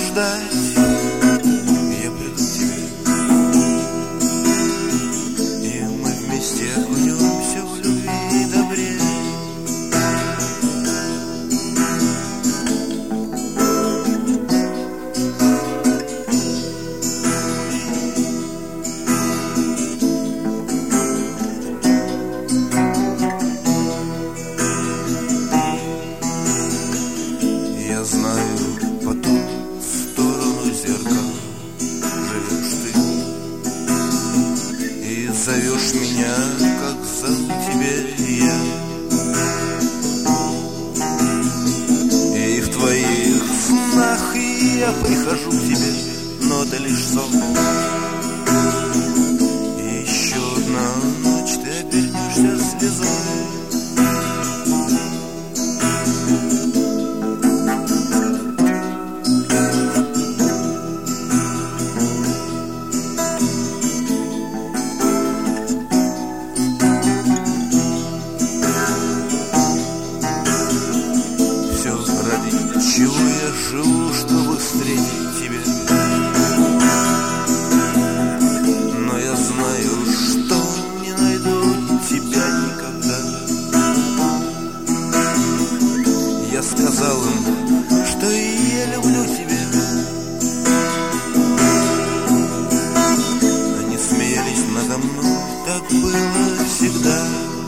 ждать, я приду к тебе, и мы вместе окунемся в любви и добре. Я знаю, по ту сторону зеркал живешь ты и зовешь меня, как зову теперь я. И в твоих снах я прихожу к тебе, но это лишь сон. И еще одна ночь ты обернешься слезой. Чего я живу, чтобы встретить тебя? Но я знаю, что не найду тебя никогда. Я сказал им, что и я люблю тебя. Они смеялись надо мной, так было всегда.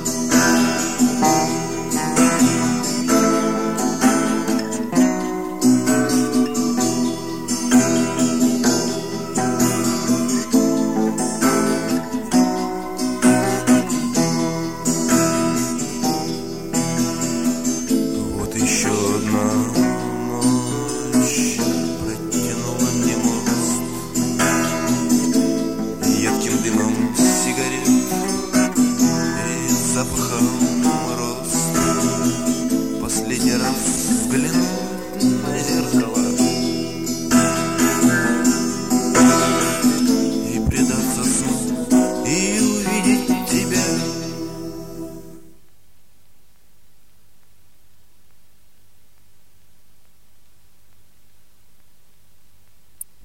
Еще одна ночь протянула мне мост едким дымом сигарет и запахом роз. Последний раз взглянул